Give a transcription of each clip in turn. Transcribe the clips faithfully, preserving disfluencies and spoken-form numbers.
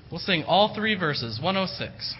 We'll sing all three verses, one oh six.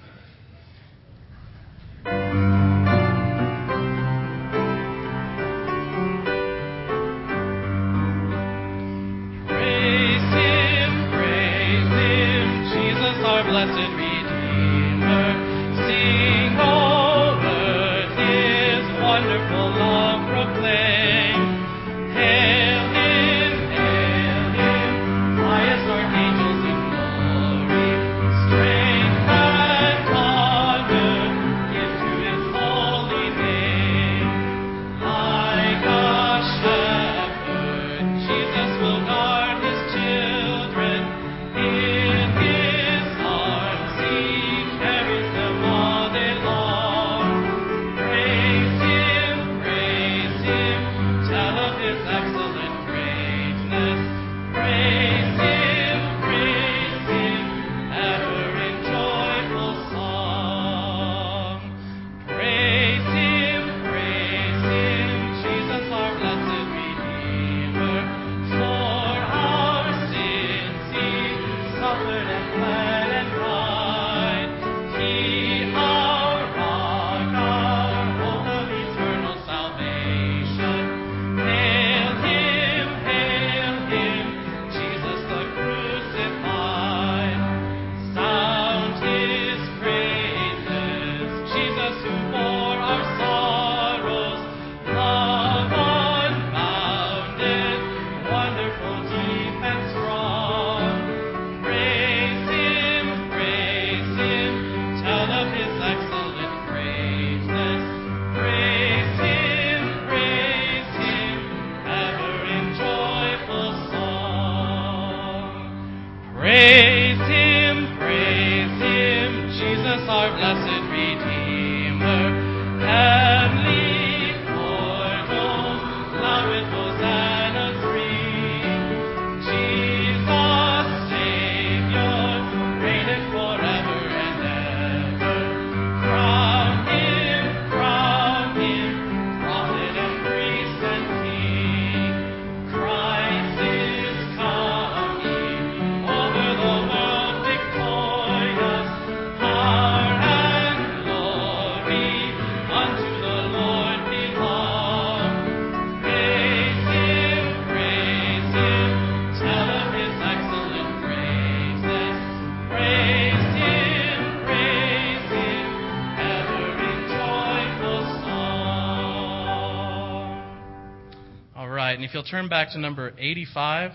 And if you'll turn back to number eighty-five.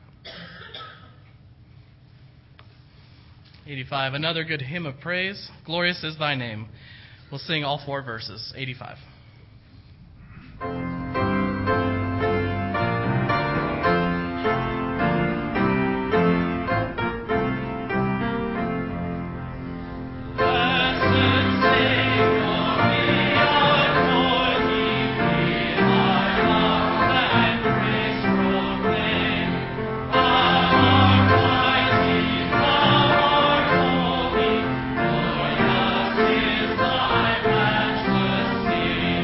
eighty-five, another good hymn of praise. Glorious is thy name. We'll sing all four verses. eighty-five. Thy matchless name.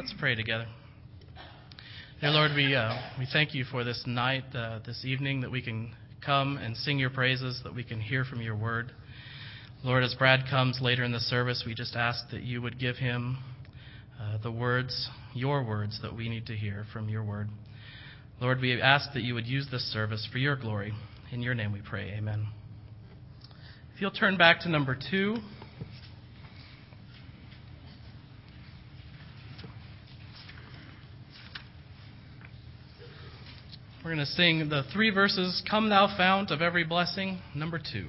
Let's pray together. Dear Lord, we uh, we thank you for this night, uh, this evening, that we can come and sing your praises, that we can hear from your word. Lord, as Brad comes later in the service, we just ask that you would give him uh, the words, your words, that we need to hear from your word. Lord, we ask that you would use this service for your glory. In your name we pray, amen. If you'll turn back to number two. We're going to sing the three verses, Come Thou Fount of Every Blessing, number two.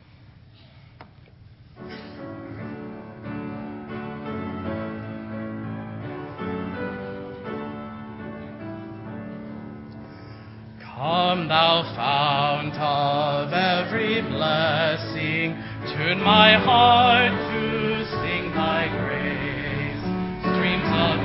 Come Thou Fount of every blessing, tune my heart to sing Thy grace. Streams of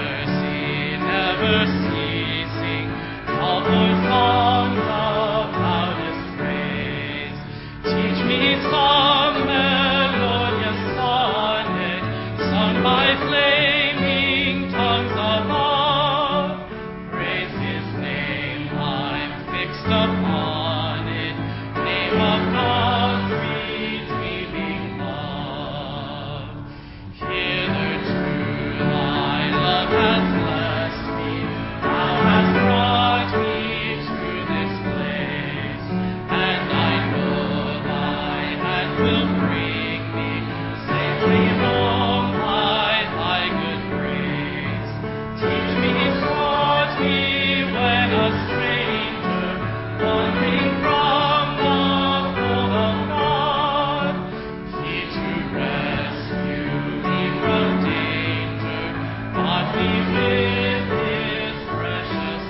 mercy never ceasing, call for songs of loudest praise. Teach me some melodious sonnet, sung by flaming tongues above. Praise His name, I'm fixed upon it, name of God's redeeming love. Hitherto Thy love has blessed me, Thou hast brought me to this place, and I know Thy hand will bring me safely home by Thy good grace. Teach me, taught me when a stranger, wandering from the fold of God, He to rescue me from danger, bought me with His precious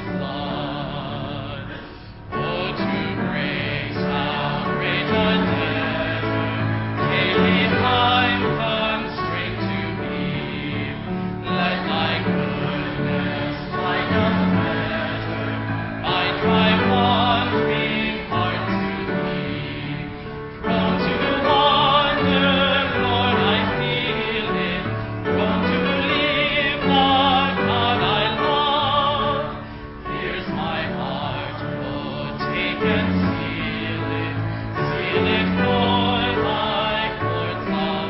blood. Oh, to grace how great a debtor daily time constraint to be. Let Thy goodness like a fetter bind my wandering heart to Thee. Prone to wander, Lord, I feel it, prone to leave the God I love. Here's my heart, oh, take and seal it, seal it for Thy courts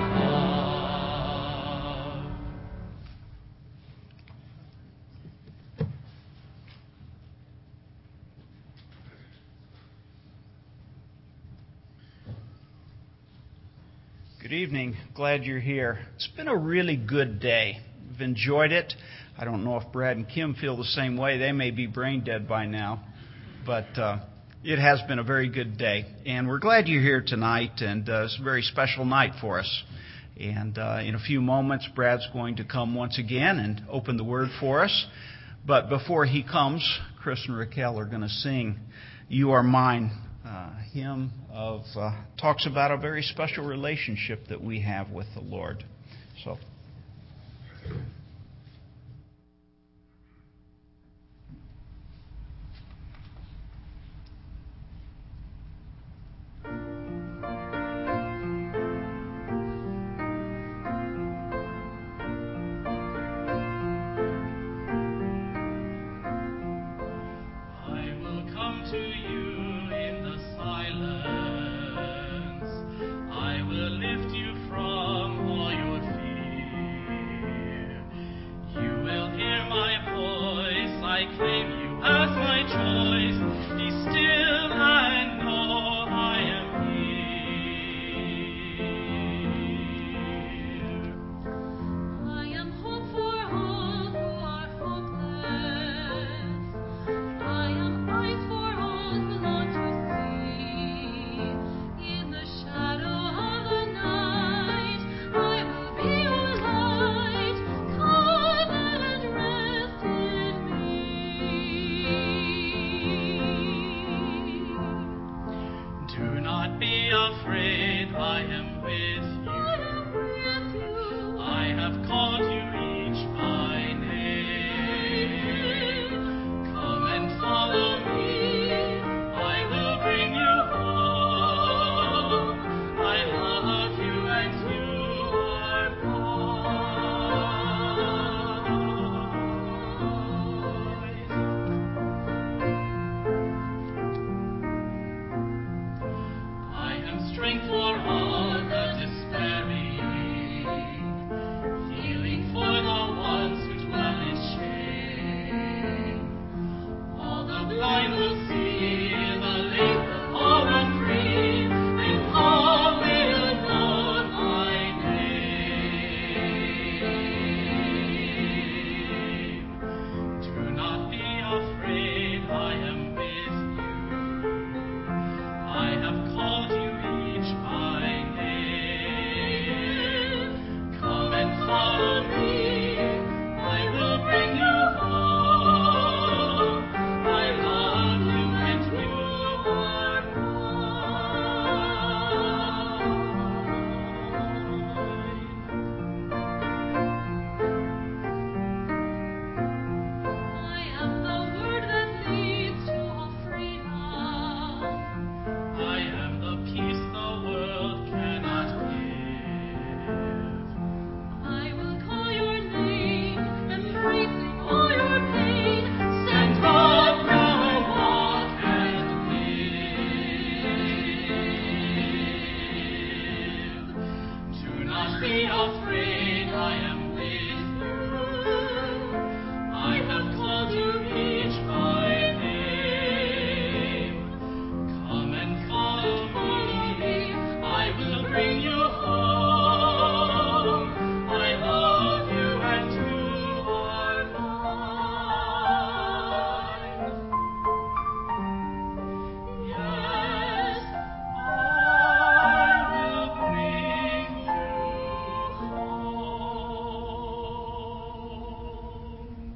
above. Good evening. Glad you're here. It's been a really good day. We've enjoyed it. I don't know if Brad and Kim feel the same way. They may be brain dead by now. But uh, it has been a very good day. And we're glad you're here tonight. And uh, it's a very special night for us. And uh, in a few moments, Brad's going to come once again and open the Word for us. But before he comes, Chris and Raquel are going to sing You Are Mine, uh, hymn of uh, talks about a very special relationship that we have with the Lord. So. I will come to you in the silence. I will lift you from all your fear. You will hear my voice. I claim you as my choice. Be still and know I am here. I am hope for all who are hopeless. I am eyes for all who long to see. In the shadow of the night, I will be your light. Come and rest in me. Do not be afraid, I am with I you. am with you. I have called you each by name. Come and follow me. I will bring you home. I love you and you are be afraid, I am with you. I have called you each by name. Come and follow me, I will bring you home. I love you and you are mine. Yes, I will bring you home.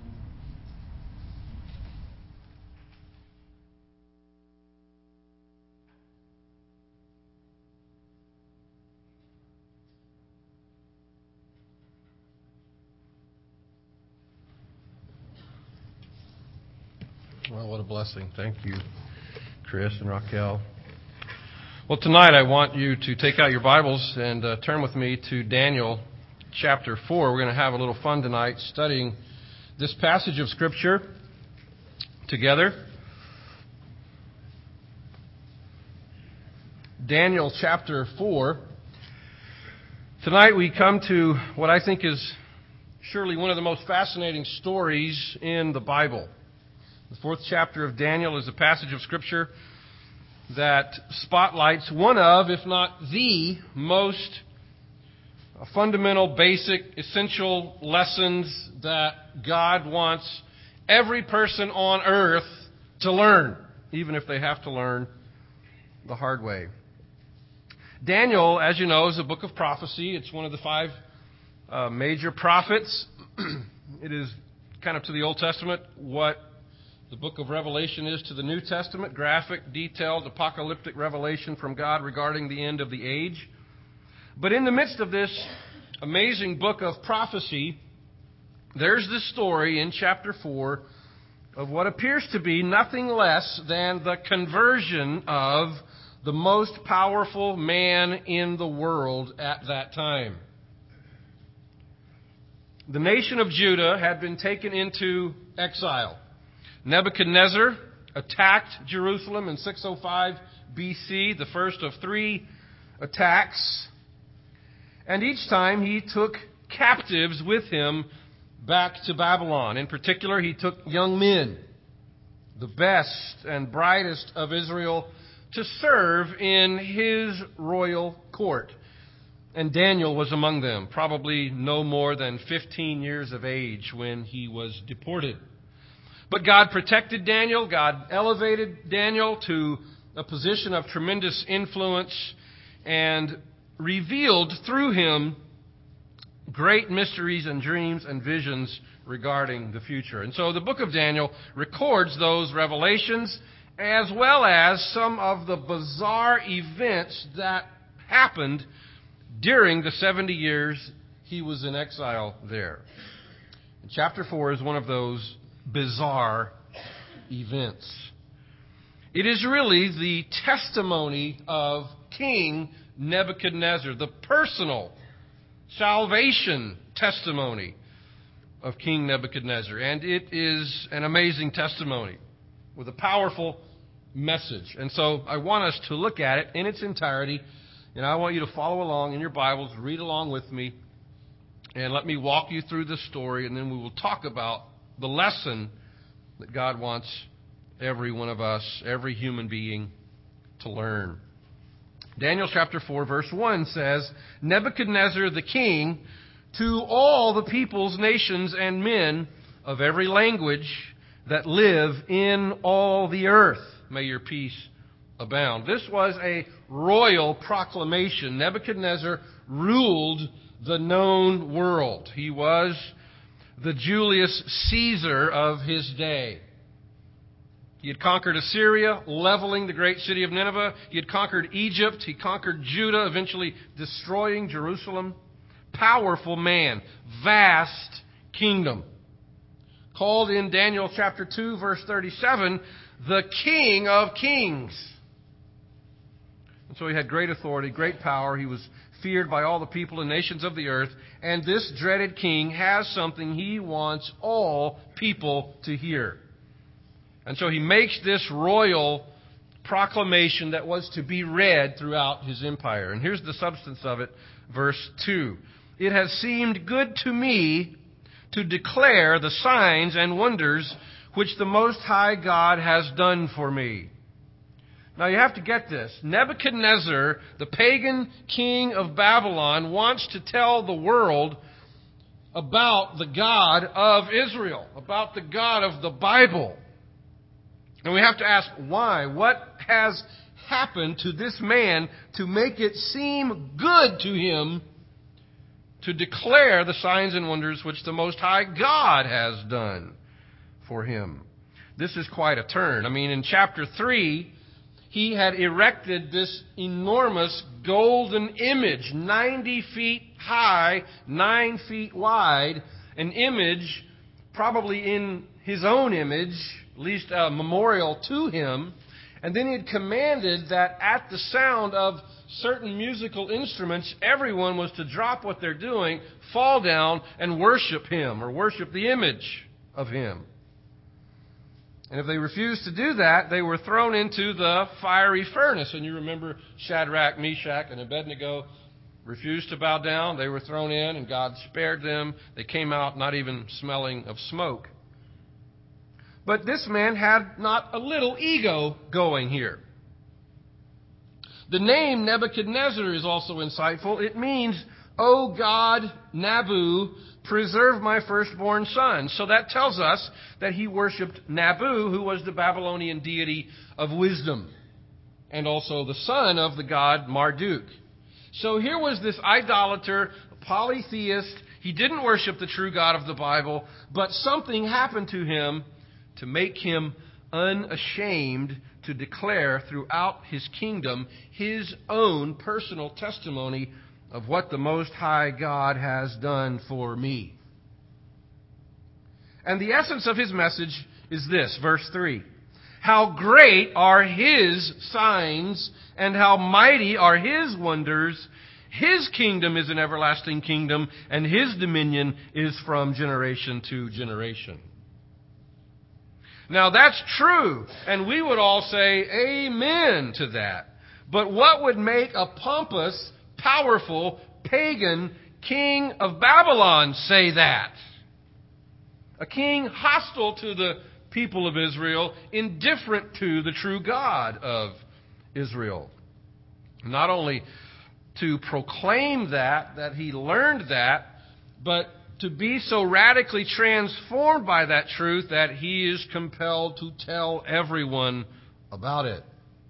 Well, what a blessing. Thank you, Chris and Raquel. Well, tonight I want you to take out your Bibles and uh, turn with me to Daniel chapter four. We're going to have a little fun tonight studying this passage of Scripture together. Daniel chapter four. Tonight we come to what I think is surely one of the most fascinating stories in the Bible. The fourth chapter of Daniel is a passage of Scripture that spotlights one of, if not the most fundamental, basic, essential lessons that God wants every person on earth to learn, even if they have to learn the hard way. Daniel, as you know, is a book of prophecy. It's one of the five uh, major prophets. It is kind of to the Old Testament what the book of Revelation is to the New Testament, graphic, detailed, apocalyptic revelation from God regarding the end of the age. But in the midst of this amazing book of prophecy, there's this story in chapter four of what appears to be nothing less than the conversion of the most powerful man in the world at that time. The nation of Judah had been taken into exile. Nebuchadnezzar attacked Jerusalem in six oh five B C, the first of three attacks. And each time he took captives with him back to Babylon. In particular, he took young men, the best and brightest of Israel, to serve in his royal court. And Daniel was among them, probably no more than fifteen years of age when he was deported. But God protected Daniel. God elevated Daniel to a position of tremendous influence and revealed through him great mysteries and dreams and visions regarding the future. And so the book of Daniel records those revelations as well as some of the bizarre events that happened during the seventy years he was in exile there. And chapter four is one of those bizarre events. It is really the testimony of King Nebuchadnezzar, the personal salvation testimony of King Nebuchadnezzar. And it is an amazing testimony with a powerful message. And so I want us to look at it in its entirety. And I want you to follow along in your Bibles, read along with me, and let me walk you through the story, and then we will talk about the lesson that God wants every one of us, every human being, to learn. Daniel chapter four, verse one says, Nebuchadnezzar the king, to all the peoples, nations, and men of every language that live in all the earth, may your peace abound. This was a royal proclamation. Nebuchadnezzar ruled the known world. He was the Julius Caesar of his day. He had conquered Assyria, leveling the great city of Nineveh. He had conquered Egypt. He conquered Judah, eventually destroying Jerusalem. Powerful man, vast kingdom. Called in Daniel chapter two, verse thirty-seven, the King of Kings. And so he had great authority, great power. He was feared by all the people and nations of the earth. And this dreaded king has something he wants all people to hear. And so he makes this royal proclamation that was to be read throughout his empire. And here's the substance of it, verse two. It has seemed good to me to declare the signs and wonders which the Most High God has done for me. Now you have to get this. Nebuchadnezzar, the pagan king of Babylon, wants to tell the world about the God of Israel, about the God of the Bible. And we have to ask why. What has happened to this man to make it seem good to him to declare the signs and wonders which the Most High God has done for him? This is quite a turn. I mean, in chapter three, he had erected this enormous golden image, ninety feet high, nine feet wide, an image probably in his own image, at least a memorial to him. And then he had commanded that at the sound of certain musical instruments, everyone was to drop what they're doing, fall down, and worship him, or worship the image of him. And if they refused to do that, they were thrown into the fiery furnace. And you remember Shadrach, Meshach, and Abednego refused to bow down. They were thrown in, and God spared them. They came out not even smelling of smoke. But this man had not a little ego going here. The name Nebuchadnezzar is also insightful. It means, "O God, Nabu, preserve my firstborn son." So that tells us that he worshipped Nabu, who was the Babylonian deity of wisdom, and also the son of the god Marduk. So here was this idolater, polytheist. He didn't worship the true God of the Bible, but something happened to him to make him unashamed to declare throughout his kingdom his own personal testimony of what the Most High God has done for me. And the essence of his message is this, verse three. How great are his signs, and how mighty are his wonders. His kingdom is an everlasting kingdom, and his dominion is from generation to generation. Now that's true, and we would all say amen to that. But what would make a pompous, powerful, pagan king of Babylon say that? A king hostile to the people of Israel, indifferent to the true God of Israel. Not only to proclaim that, that he learned that, but to be so radically transformed by that truth that he is compelled to tell everyone about it.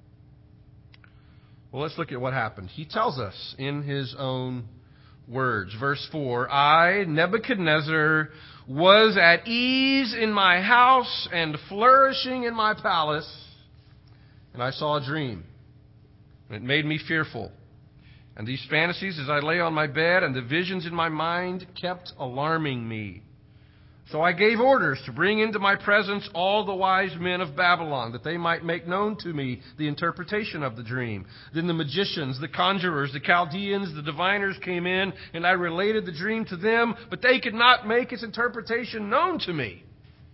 Well, let's look at what happened. He tells us in his own words. Verse four, I, Nebuchadnezzar, was at ease in my house and flourishing in my palace, and I saw a dream. And it made me fearful. And these fantasies as I lay on my bed and the visions in my mind kept alarming me. So I gave orders to bring into my presence all the wise men of Babylon, that they might make known to me the interpretation of the dream. Then the magicians, the conjurers, the Chaldeans, the diviners came in, and I related the dream to them, but they could not make its interpretation known to me.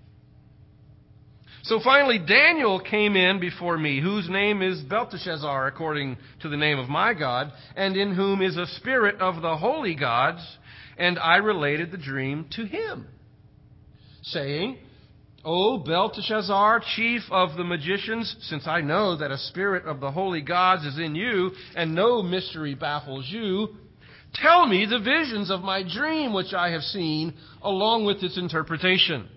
So finally Daniel came in before me, whose name is Belteshazzar, according to the name of my God, and in whom is a spirit of the holy gods, and I related the dream to him, saying, O Belteshazzar, chief of the magicians, since I know that a spirit of the holy gods is in you, and no mystery baffles you, tell me the visions of my dream which I have seen, along with its interpretation.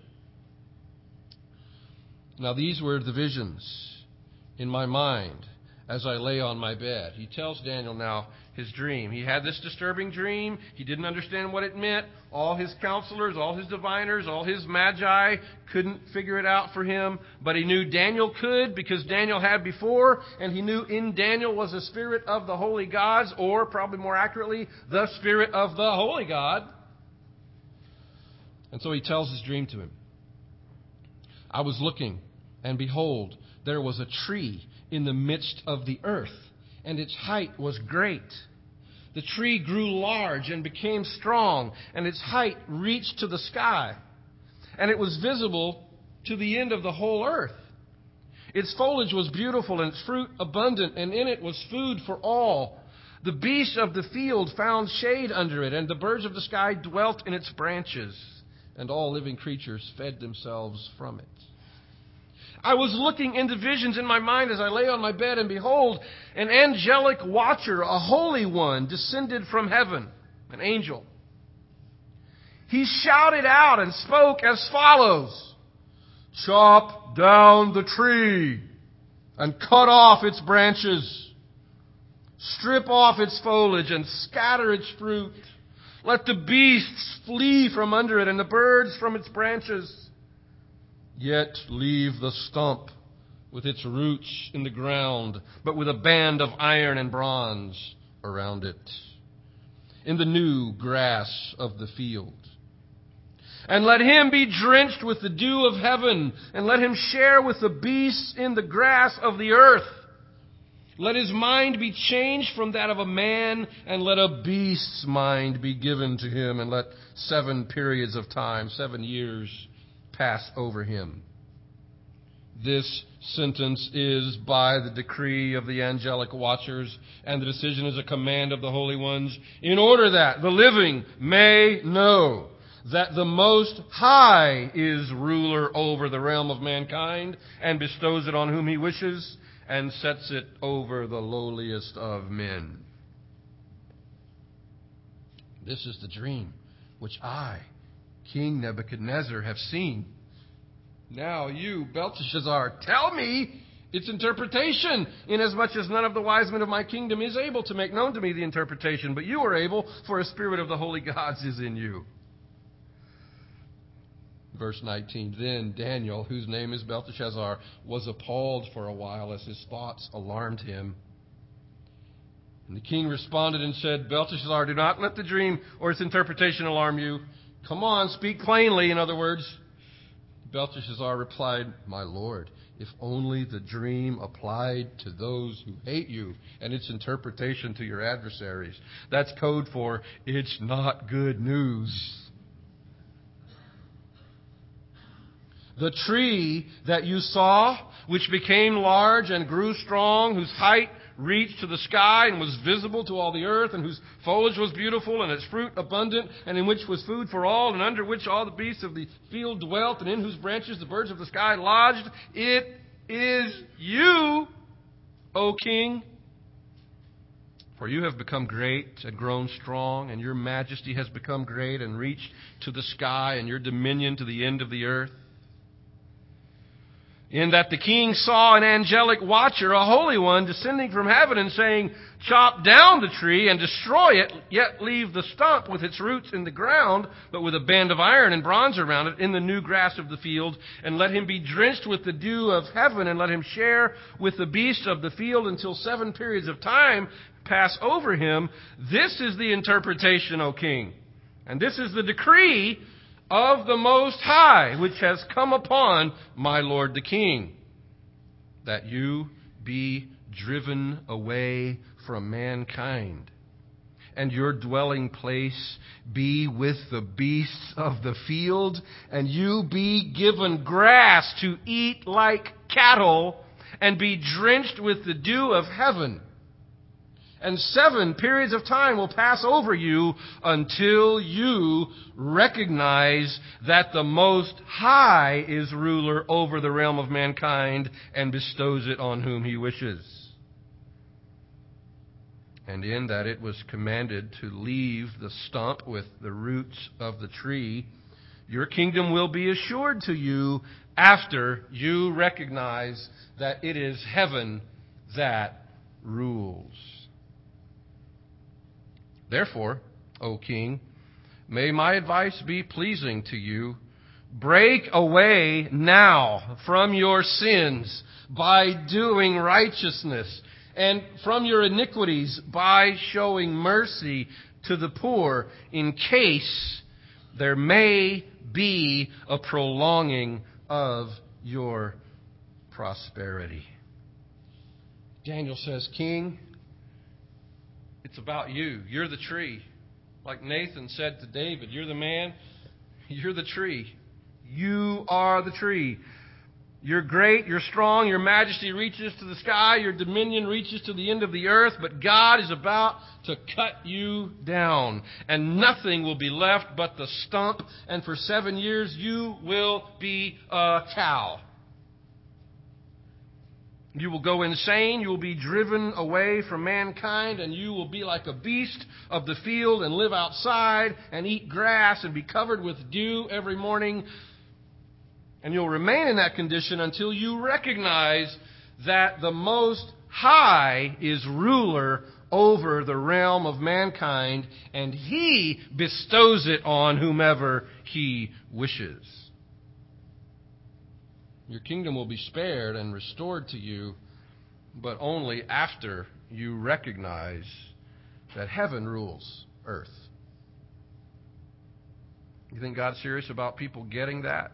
Now these were the visions in my mind as I lay on my bed. He tells Daniel now his dream. He had this disturbing dream. He didn't understand what it meant. All his counselors, all his diviners, all his magi couldn't figure it out for him. But he knew Daniel could, because Daniel had before, and he knew in Daniel was a spirit of the holy gods, or probably more accurately, the spirit of the holy God. And so he tells his dream to him. I was looking, and behold, there was a tree in the midst of the earth, and its height was great. The tree grew large and became strong, and its height reached to the sky, and it was visible to the end of the whole earth. Its foliage was beautiful and its fruit abundant, and in it was food for all. The beasts of the field found shade under it, and the birds of the sky dwelt in its branches, and all living creatures fed themselves from it. I was looking into visions in my mind as I lay on my bed, and behold, an angelic watcher, a holy one, descended from heaven, an angel. He shouted out and spoke as follows: "Chop down the tree and cut off its branches. Strip off its foliage and scatter its fruit. Let the beasts flee from under it and the birds from its branches. Yet leave the stump with its roots in the ground, but with a band of iron and bronze around it, in the new grass of the field. And let him be drenched with the dew of heaven, and let him share with the beasts in the grass of the earth. Let his mind be changed from that of a man, and let a beast's mind be given to him, and let seven periods of time, seven years, pass over him." This sentence is by the decree of the angelic watchers, and the decision is a command of the holy ones, in order that the living may know that the Most High is ruler over the realm of mankind, and bestows it on whom he wishes, and sets it over the lowliest of men. This is the dream which I, King Nebuchadnezzar, have seen. Now you, Belteshazzar, tell me its interpretation, inasmuch as none of the wise men of my kingdom is able to make known to me the interpretation, but you are able, for a spirit of the holy gods is in you. Verse nineteen, "Then Daniel, whose name is Belteshazzar, was appalled for a while as his thoughts alarmed him. And the king responded and said, 'Belteshazzar, do not let the dream or its interpretation alarm you. Come on, speak plainly,' in other words. Belteshazzar replied, 'My lord, if only the dream applied to those who hate you, and its interpretation to your adversaries.' That's code for, it's not good news. The tree that you saw, which became large and grew strong, whose height reached to the sky and was visible to all the earth, and whose foliage was beautiful and its fruit abundant, and in which was food for all, and under which all the beasts of the field dwelt, and in whose branches the birds of the sky lodged, it is you, O king. For you have become great and grown strong, and your majesty has become great and reached to the sky, and your dominion to the end of the earth. In that the king saw an angelic watcher, a holy one, descending from heaven and saying, 'Chop down the tree and destroy it, yet leave the stump with its roots in the ground, but with a band of iron and bronze around it in the new grass of the field. And let him be drenched with the dew of heaven, and let him share with the beasts of the field until seven periods of time pass over him.' This is the interpretation, O king, and this is the decree of the Most High, which has come upon my lord the king, that you be driven away from mankind, and your dwelling place be with the beasts of the field, and you be given grass to eat like cattle, and be drenched with the dew of heaven. And seven periods of time will pass over you until you recognize that the Most High is ruler over the realm of mankind and bestows it on whom he wishes. And in that it was commanded to leave the stump with the roots of the tree, your kingdom will be assured to you after you recognize that it is heaven that rules. Therefore, O king, may my advice be pleasing to you. Break away now from your sins by doing righteousness, and from your iniquities by showing mercy to the poor, in case there may be a prolonging of your prosperity." Daniel says, "King, it's about you. You're the tree. Like Nathan said to David, you're the man, you're the tree. You are the tree. You're great, you're strong, your majesty reaches to the sky, your dominion reaches to the end of the earth, but God is about to cut you down, and nothing will be left but the stump, and for seven years you will be a cow. You will go insane, you will be driven away from mankind, and you will be like a beast of the field and live outside and eat grass and be covered with dew every morning. And you'll remain in that condition until you recognize that the Most High is ruler over the realm of mankind, and He bestows it on whomever He wishes. Your kingdom will be spared and restored to you, but only after you recognize that heaven rules earth. You think God's serious about people getting that?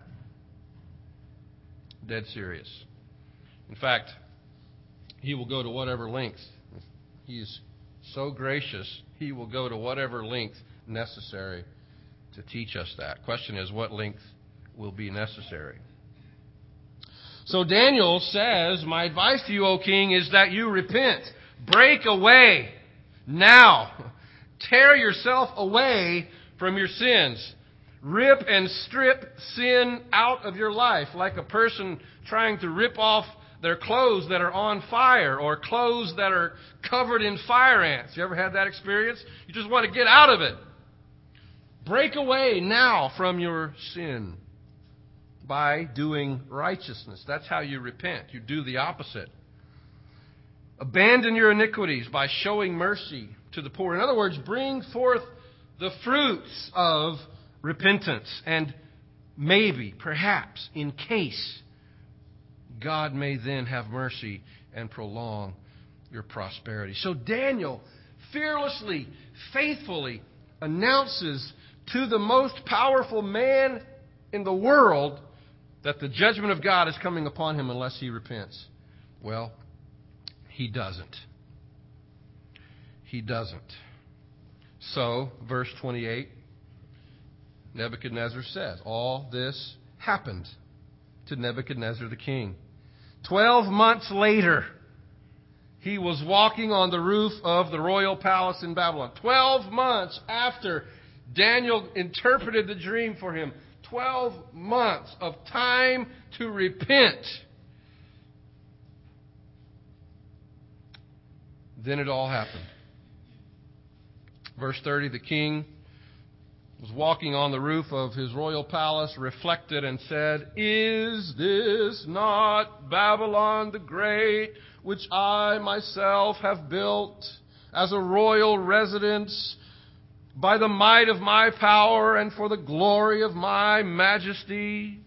Dead serious. In fact, He will go to whatever length. He is so gracious, He will go to whatever length necessary to teach us that. Question is, what length will be necessary? So Daniel says, my advice to you, O king, is that you repent. Break away now. Tear yourself away from your sins. Rip and strip sin out of your life, like a person trying to rip off their clothes that are on fire or clothes that are covered in fire ants. You ever had that experience? You just want to get out of it. Break away now from your sin by doing righteousness. That's how you repent. You do the opposite. Abandon your iniquities by showing mercy to the poor. In other words, bring forth the fruits of repentance, and maybe, perhaps, in case, God may then have mercy and prolong your prosperity. So Daniel fearlessly, faithfully announces to the most powerful man in the world that the judgment of God is coming upon him unless he repents. Well, he doesn't. He doesn't. So, verse twenty-eight, Nebuchadnezzar says, all this happened to Nebuchadnezzar the king. Twelve months later, he was walking on the roof of the royal palace in Babylon. Twelve months after Daniel interpreted the dream for him. Twelve months of time to repent. Then it all happened. Verse thirty, the king was walking on the roof of his royal palace, reflected and said, is this not Babylon the Great, which I myself have built as a royal residence by the might of my power and for the glory of my majesty?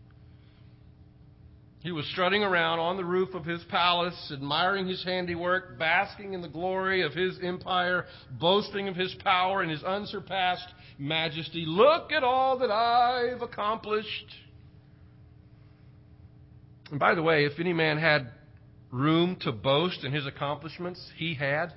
He was strutting around on the roof of his palace, admiring his handiwork, basking in the glory of his empire, boasting of his power and his unsurpassed majesty. Look at all that I've accomplished. And by the way, if any man had room to boast in his accomplishments, he had.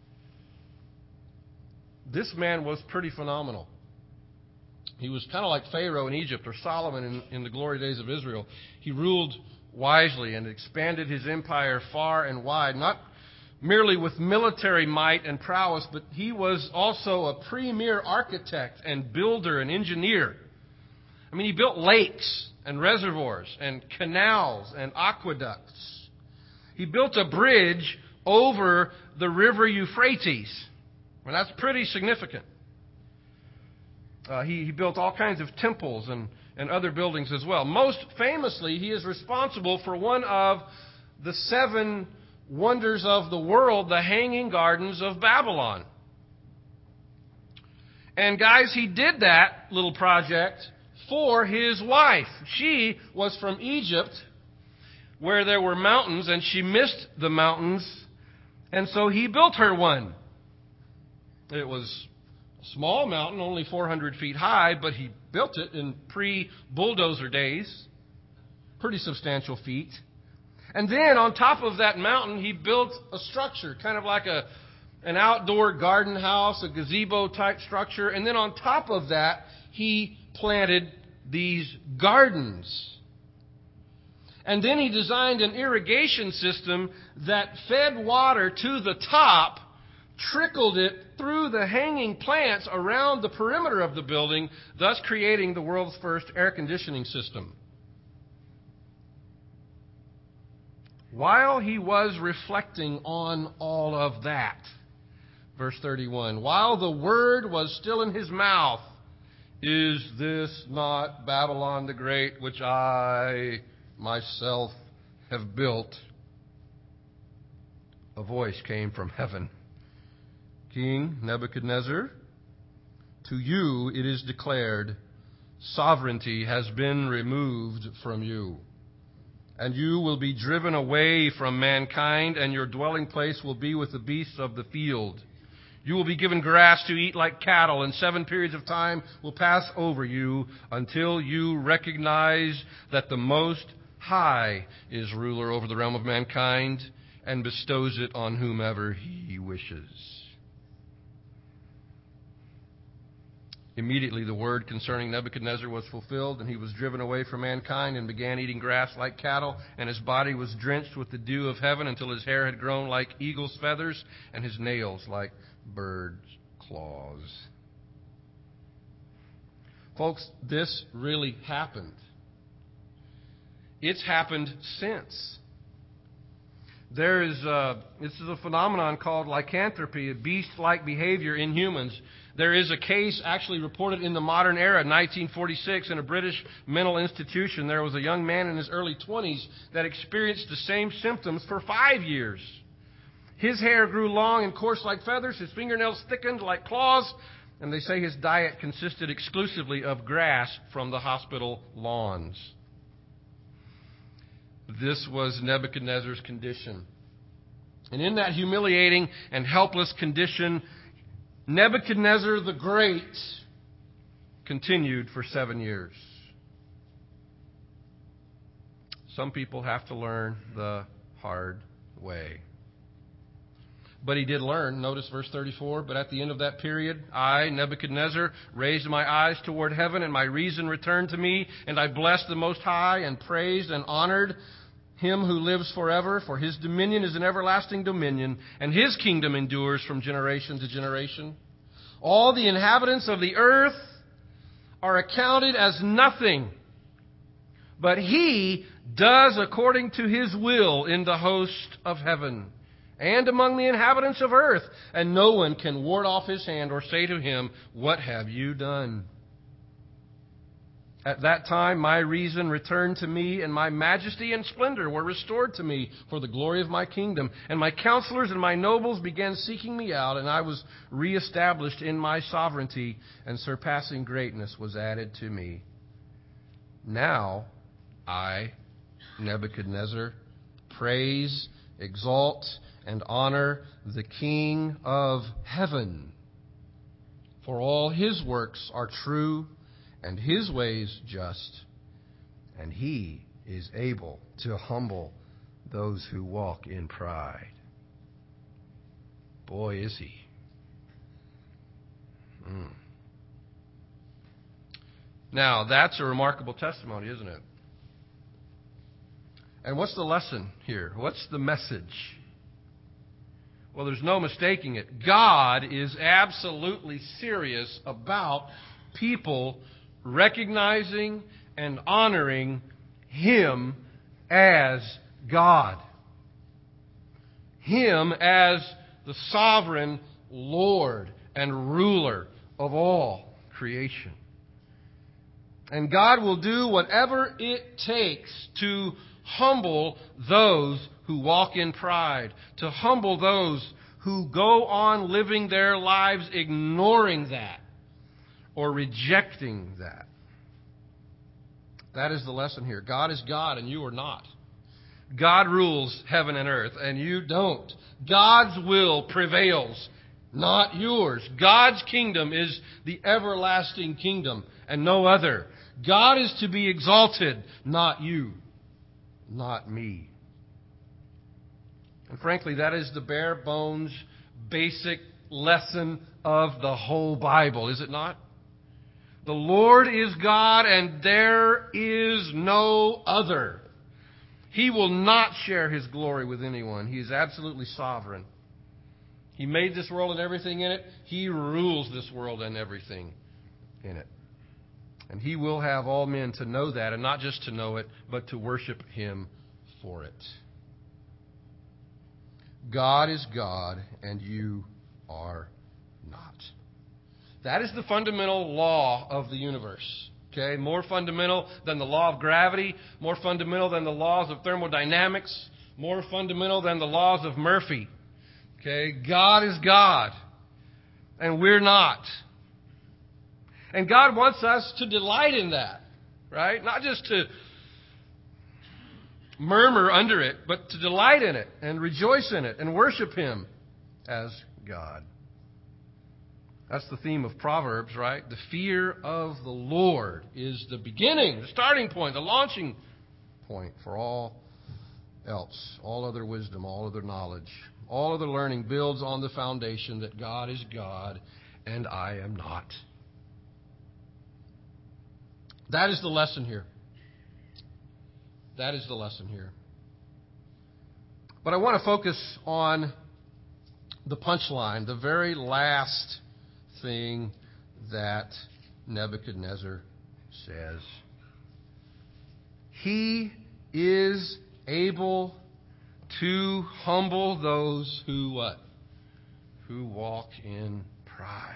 This man was pretty phenomenal. He was kind of like Pharaoh in Egypt or Solomon in, in the glory days of Israel. He ruled wisely and expanded his empire far and wide, not merely with military might and prowess, but he was also a premier architect and builder and engineer. I mean, he built lakes and reservoirs and canals and aqueducts. He built a bridge over the river Euphrates. Well, that's pretty significant. Uh, he, he built all kinds of temples and, and other buildings as well. Most famously, he is responsible for one of the seven wonders of the world, the Hanging Gardens of Babylon. And guys, he did that little project for his wife. She was from Egypt, where there were mountains, and she missed the mountains, and so he built her one. It was a small mountain, only four hundred feet high, but he built it in pre-bulldozer days. Pretty substantial feat. And then on top of that mountain, he built a structure, kind of like a an outdoor garden house, a gazebo-type structure. And then on top of that, he planted these gardens. And then he designed an irrigation system that fed water to the top, trickled it through the hanging plants around the perimeter of the building, thus creating the world's first air conditioning system. While he was reflecting on all of that, verse thirty-one, while the word was still in his mouth, is this not Babylon the Great, which I myself have built? A voice came from heaven. King Nebuchadnezzar, to you it is declared, sovereignty has been removed from you, and you will be driven away from mankind, and your dwelling place will be with the beasts of the field. You will be given grass to eat like cattle, and seven periods of time will pass over you until you recognize that the Most High is ruler over the realm of mankind and bestows it on whomever he wishes. Immediately the word concerning Nebuchadnezzar was fulfilled, and he was driven away from mankind and began eating grass like cattle, and his body was drenched with the dew of heaven until his hair had grown like eagle's feathers and his nails like birds' claws. Folks, this really happened. It's happened since. There is a, this is a phenomenon called lycanthropy, a beast-like behavior in humans. There is a case actually reported in the modern era, nineteen forty-six, in a British mental institution. There was a young man in his early twenties that experienced the same symptoms for five years. His hair grew long and coarse like feathers. His fingernails thickened like claws. And they say his diet consisted exclusively of grass from the hospital lawns. This was Nebuchadnezzar's condition. And in that humiliating and helpless condition, Nebuchadnezzar the Great continued for seven years. Some people have to learn the hard way. But he did learn. Notice verse thirty-four. But at the end of that period, I, Nebuchadnezzar, raised my eyes toward heaven, and my reason returned to me, and I blessed the Most High, and praised and honored Him who lives forever, for His dominion is an everlasting dominion, and His kingdom endures from generation to generation. All the inhabitants of the earth are accounted as nothing, but He does according to His will in the host of heaven and among the inhabitants of earth, and no one can ward off His hand or say to Him, what have you done? At that time, my reason returned to me, and my majesty and splendor were restored to me for the glory of my kingdom. And my counselors and my nobles began seeking me out, and I was reestablished in my sovereignty, and surpassing greatness was added to me. Now, I, Nebuchadnezzar, praise, exalt, and honor the King of heaven. For all His works are true, and His ways just, and He is able to humble those who walk in pride. Boy, is He. Mm. Now, that's a remarkable testimony, isn't it? And what's the lesson here? What's the message? Well, there's no mistaking it. God is absolutely serious about people recognizing and honoring Him as God. Him as the sovereign Lord and ruler of all creation. And God will do whatever it takes to humble those who walk in pride, to humble those who go on living their lives ignoring that or rejecting that. That is the lesson here. God is God and you are not. God rules heaven and earth and you don't. God's will prevails, not yours. God's kingdom is the everlasting kingdom and no other. God is to be exalted, not you, not me. And frankly, that is the bare bones, basic lesson of the whole Bible, is it not? The Lord is God and there is no other. He will not share his glory with anyone. He is absolutely sovereign. He made this world and everything in it. He rules this world and everything in it. And he will have all men to know that, and not just to know it, but to worship him for it. God is God, and you are not. That is the fundamental law of the universe. Okay, more fundamental than the law of gravity, more fundamental than the laws of thermodynamics, more fundamental than the laws of Murphy. Okay, God is God, and we're not. And God wants us to delight in that, right? Not just to murmur under it, but to delight in it and rejoice in it and worship him as God. That's the theme of Proverbs, right? The fear of the Lord is the beginning, the starting point, the launching point for all else. All other wisdom, all other knowledge, all other learning builds on the foundation that God is God and I am not. That is the lesson here. That is the lesson here. But I want to focus on the punchline, the very last thing that Nebuchadnezzar says. He is able to humble those who what? Who walk in pride.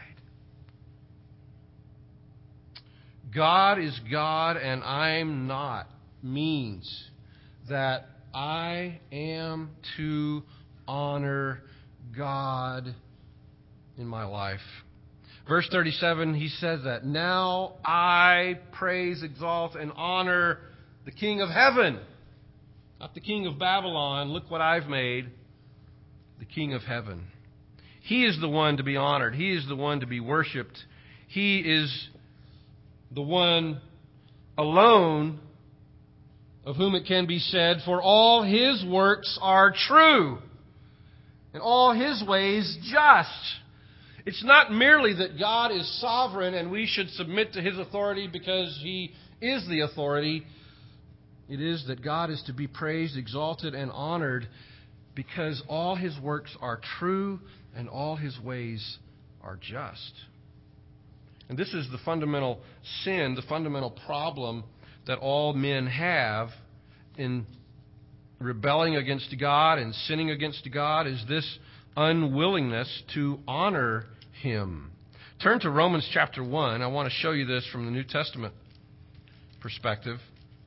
God is God and I'm not means that I am to honor God in my life. Verse thirty-seven, he says that, now I praise, exalt, and honor the King of heaven. Not the king of Babylon. Look what I've made. The King of heaven. He is the one to be honored. He is the one to be worshipped. He is the one alone of whom it can be said, for all his works are true, and all his ways just. It's not merely that God is sovereign and we should submit to his authority because he is the authority. It is that God is to be praised, exalted, and honored because all his works are true and all his ways are just. And this is the fundamental sin, the fundamental problem that all men have in rebelling against God and sinning against God, is this unwillingness to honor him. Turn to Romans chapter one. I want to show you this from the New Testament perspective.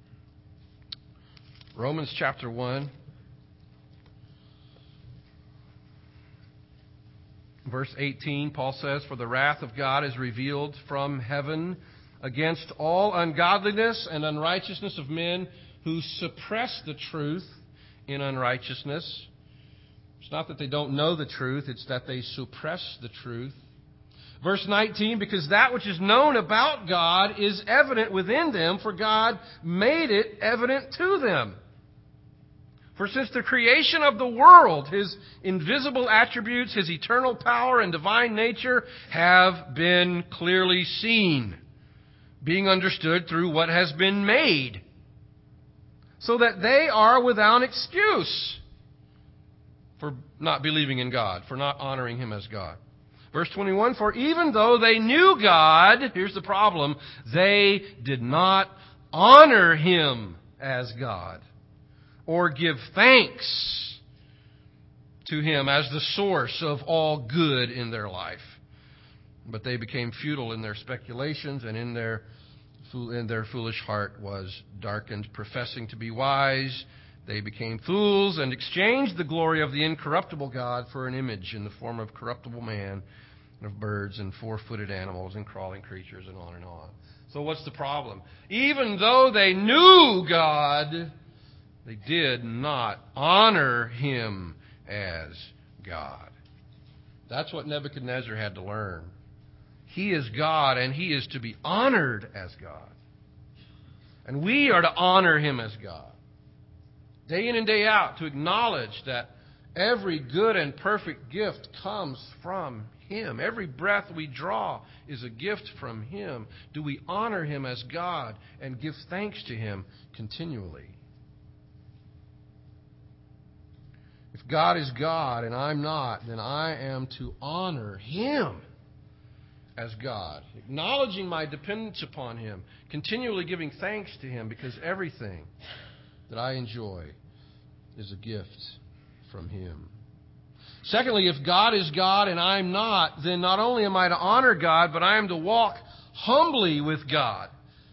Romans chapter one. Verse eighteen, Paul says, for the wrath of God is revealed from heaven against all ungodliness and unrighteousness of men who suppress the truth in unrighteousness. It's not that they don't know the truth, it's that they suppress the truth. Verse nineteen, because that which is known about God is evident within them, for God made it evident to them. For since the creation of the world, his invisible attributes, his eternal power and divine nature have been clearly seen, being understood through what has been made, so that they are without excuse for not believing in God, for not honoring him as God. Verse twenty-one, for even though they knew God, here's the problem, they did not honor him as God, or give thanks to him as the source of all good in their life. But they became futile in their speculations, and in their, in their foolish heart was darkened. Professing to be wise, they became fools and exchanged the glory of the incorruptible God for an image in the form of corruptible man, of birds and four-footed animals and crawling creatures, and on and on. So what's the problem? Even though they knew God, they did not honor him as God. That's what Nebuchadnezzar had to learn. He is God, and he is to be honored as God. And we are to honor him as God. Day in and day out, to acknowledge that every good and perfect gift comes from him. Every breath we draw is a gift from him. Do we honor him as God and give thanks to him continually? If God is God and I'm not, then I am to honor Him as God, acknowledging my dependence upon Him, continually giving thanks to Him, because everything that I enjoy is a gift from Him. Secondly, if God is God and I'm not, then not only am I to honor God, but I am to walk humbly with God.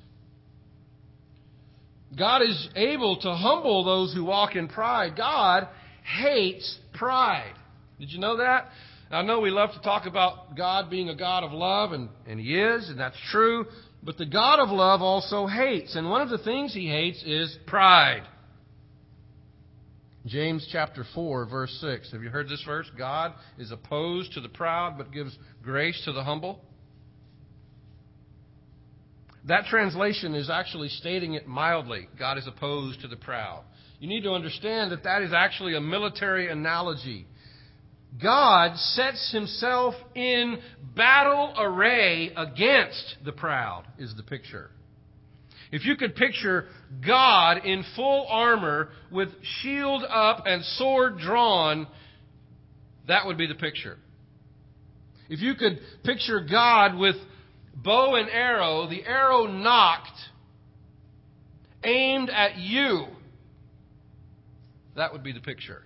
God is able to humble those who walk in pride. God hates pride. Did you know that? I know we love to talk about God being a God of love, and, and He is, and that's true. But the God of love also hates. And one of the things He hates is pride. James chapter four, verse six. Have you heard this verse? God is opposed to the proud, but gives grace to the humble. That translation is actually stating it mildly. God is opposed to the proud. You need to understand that that is actually a military analogy. God sets Himself in battle array against the proud, is the picture. If you could picture God in full armor with shield up and sword drawn, that would be the picture. If you could picture God with bow and arrow, the arrow knocked, aimed at you, that would be the picture.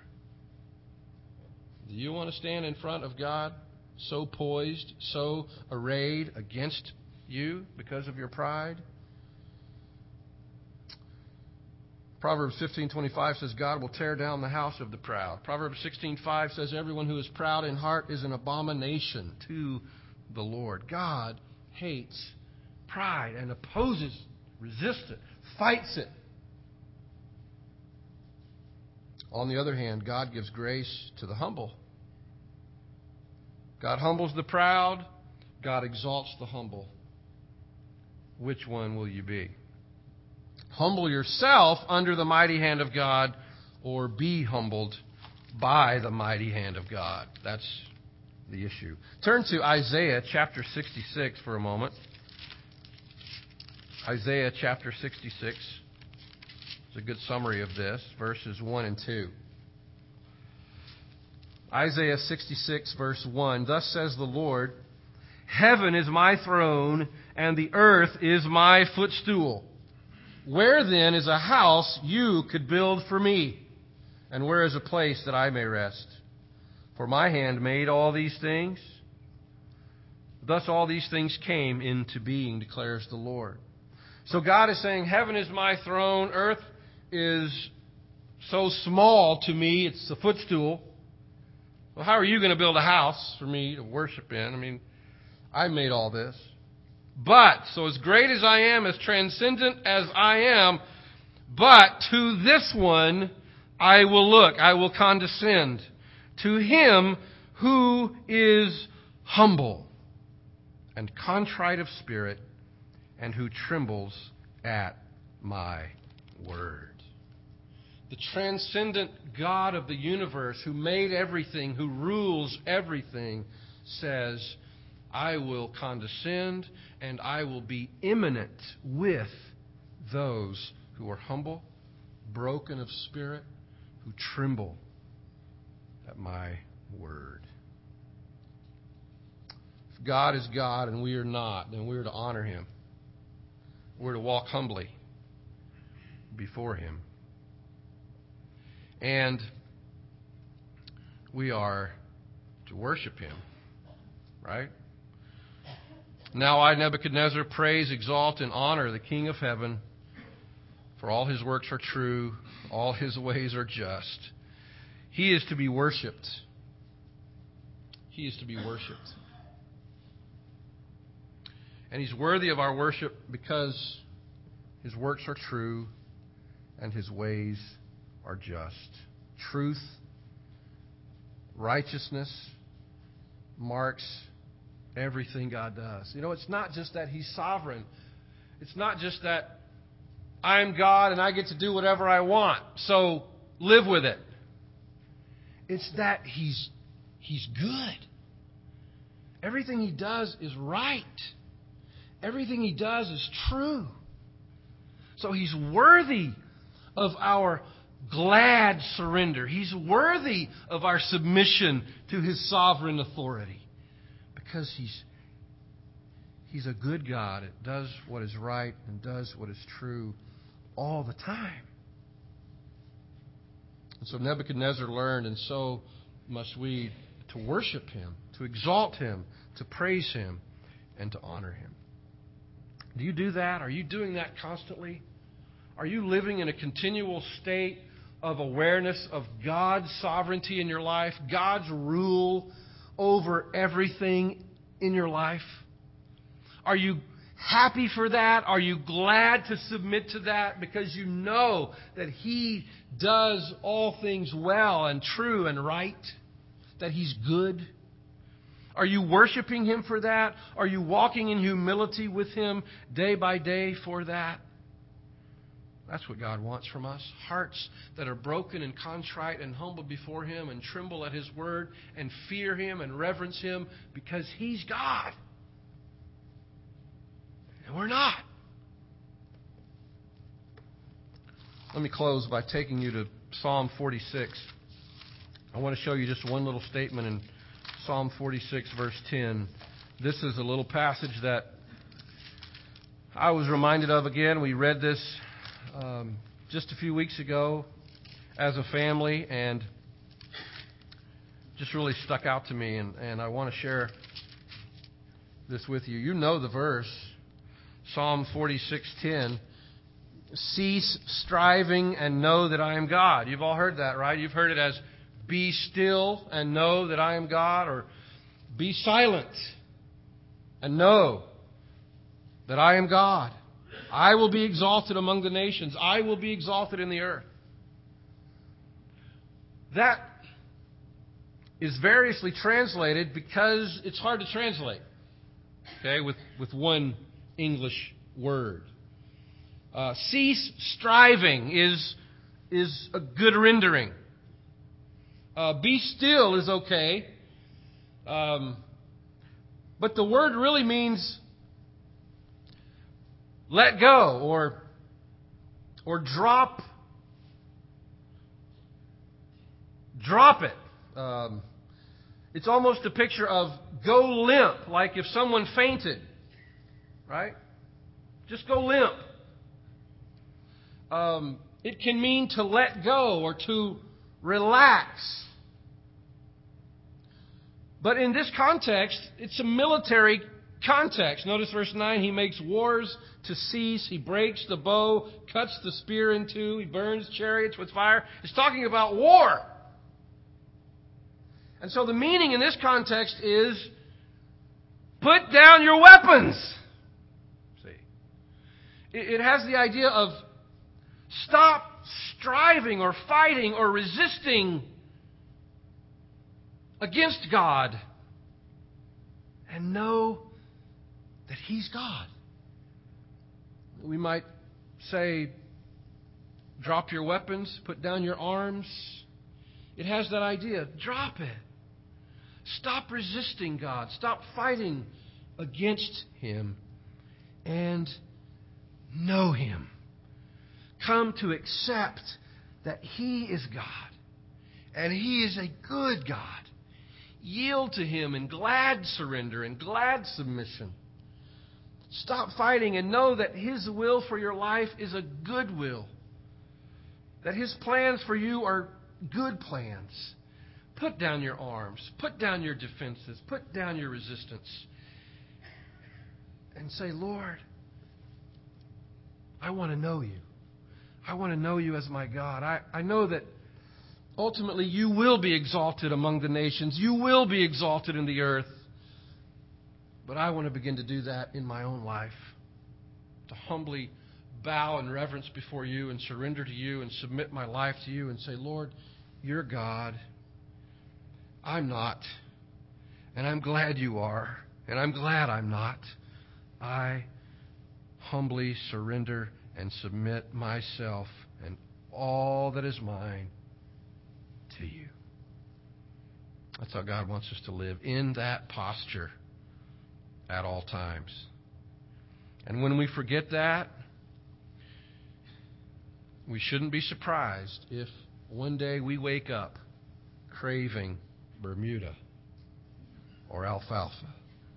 Do you want to stand in front of God so poised, so arrayed against you because of your pride? Proverbs fifteen twenty-five says God will tear down the house of the proud. Proverbs sixteen five says everyone who is proud in heart is an abomination to the Lord. God hates pride and opposes, resists it, fights it. On the other hand, God gives grace to the humble. God humbles the proud. God exalts the humble. Which one will you be? Humble yourself under the mighty hand of God, or be humbled by the mighty hand of God. That's the issue. Turn to Isaiah chapter sixty-six for a moment. Isaiah chapter sixty-six. It's a good summary of this, verses one and two. Isaiah sixty-six, verse one. Thus says the Lord, Heaven is my throne, and the earth is my footstool. Where then is a house you could build for me? And where is a place that I may rest? For my hand made all these things. Thus all these things came into being, declares the Lord. So God is saying, heaven is my throne, earth is so small to me, it's a footstool. Well, how are you going to build a house for me to worship in? I mean, I made all this. But, so as great as I am, as transcendent as I am, but to this one I will look, I will condescend. To him who is humble and contrite of spirit, and who trembles at my word. The transcendent God of the universe, who made everything, who rules everything, says, I will condescend and I will be immanent with those who are humble, broken of spirit, who tremble at my word. If God is God and we are not, then we are to honor Him. We're to walk humbly before Him. And we are to worship Him. Right? Now I, Nebuchadnezzar, praise, exalt, and honor the King of heaven, for all His works are true, all His ways are just. He is to be worshipped. He is to be worshipped. And He's worthy of our worship because His works are true and His ways are just. Truth, righteousness marks everything God does. You know, it's not just that He's sovereign. It's not just that I'm God and I get to do whatever I want, so live with it. It's that He's He's good. Everything He does is right. Everything He does is true. So He's worthy of our glad surrender. He's worthy of our submission to His sovereign authority because He's He's a good God. It does what is right and does what is true all the time. And so Nebuchadnezzar learned, and so must we, to worship Him, to exalt Him, to praise Him, and to honor Him. Do you do that? Are you doing that constantly? Are you living in a continual state of awareness of God's sovereignty in your life, God's rule over everything in your life? Are you happy for that? Are you glad to submit to that because you know that He does all things well and true and right? That He's good? Are you worshiping Him for that? Are you walking in humility with Him day by day for that? That's what God wants from us. Hearts that are broken and contrite and humble before Him and tremble at His word and fear Him and reverence Him because He's God. And we're not. Let me close by taking you to Psalm forty-six. I want to show you just one little statement in Psalm forty-six, verse ten. This is a little passage that I was reminded of again. We read this um, just a few weeks ago as a family, and just really stuck out to me, and, and I want to share this with you. You know the verse, Psalm forty-six ten. Cease striving and know that I am God. You've all heard that, right? You've heard it as be still and know that I am God, or be silent and know that I am God. I will be exalted among the nations. I will be exalted in the earth. That is variously translated because it's hard to translate, okay, with, with one English word. Uh, cease striving is, is a good rendering. Uh, be still is okay. Um, but the word really means let go or, or drop, drop it. Um, it's almost a picture of go limp, like if someone fainted, right? Just go limp. Um, it can mean to let go or to relax. But in this context, it's a military context. Notice verse nine, He makes wars to cease. He breaks the bow, cuts the spear in two. He burns chariots with fire. It's talking about war. And so the meaning in this context is put down your weapons. See, it, it has the idea of stop striving or fighting or resisting against God and know that He's God. We might say, drop your weapons, put down your arms. It has that idea. Drop it. Stop resisting God. Stop fighting against Him and know Him. Come to accept that He is God and He is a good God. Yield to Him in glad surrender and glad submission. Stop fighting and know that His will for your life is a good will. That His plans for you are good plans. Put down your arms. Put down your defenses. Put down your resistance. And say, Lord, I want to know You. I want to know You as my God. I, I know that ultimately You will be exalted among the nations. You will be exalted in the earth. But I want to begin to do that in my own life. To humbly bow in reverence before You and surrender to You and submit my life to You and say, Lord, You're God. I'm not. And I'm glad You are. And I'm glad I'm not. I humbly surrender and submit myself and all that is mine to You. That's how God wants us to live, in that posture at all times. And when we forget that, we shouldn't be surprised if one day we wake up craving Bermuda or alfalfa.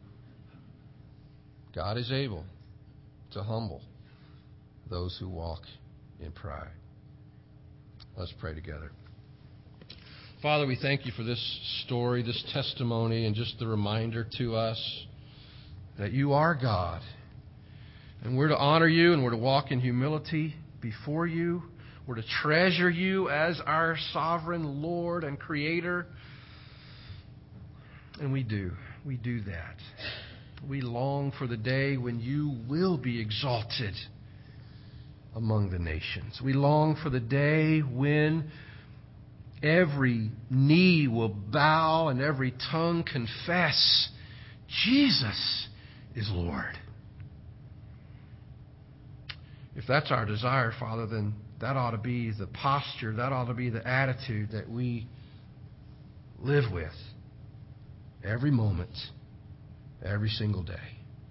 God is able to humble those who walk in pride. Let's pray together. Father, we thank you for this story, this testimony, and just the reminder to us that you are God. And we're to honor you, and we're to walk in humility before you. We're to treasure you as our sovereign Lord and Creator. And we do. We do that. We long for the day when you will be exalted among the nations. We long for the day when every knee will bow and every tongue confess Jesus is Lord. If that's our desire, Father, then that ought to be the posture, that ought to be the attitude that we live with every moment, every single day.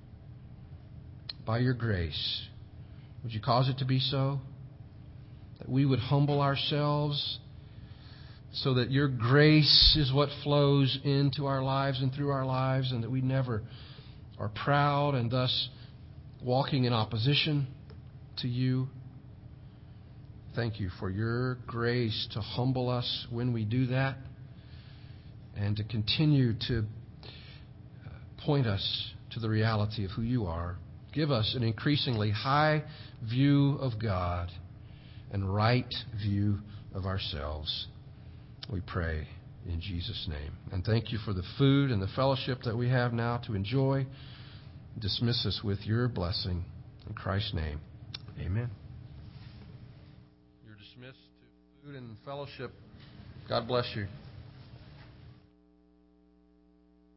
By your grace, would you cause it to be so? That we would humble ourselves so that your grace is what flows into our lives and through our lives, and that we never are proud and thus walking in opposition to you. Thank you for your grace to humble us when we do that, and to continue to point us to the reality of who you are. Give us an increasingly high view of God and right view of ourselves. We pray in Jesus' name. And thank you for the food and the fellowship that we have now to enjoy. Dismiss us with your blessing. In Christ's name, amen. You're dismissed to food and fellowship. God bless you.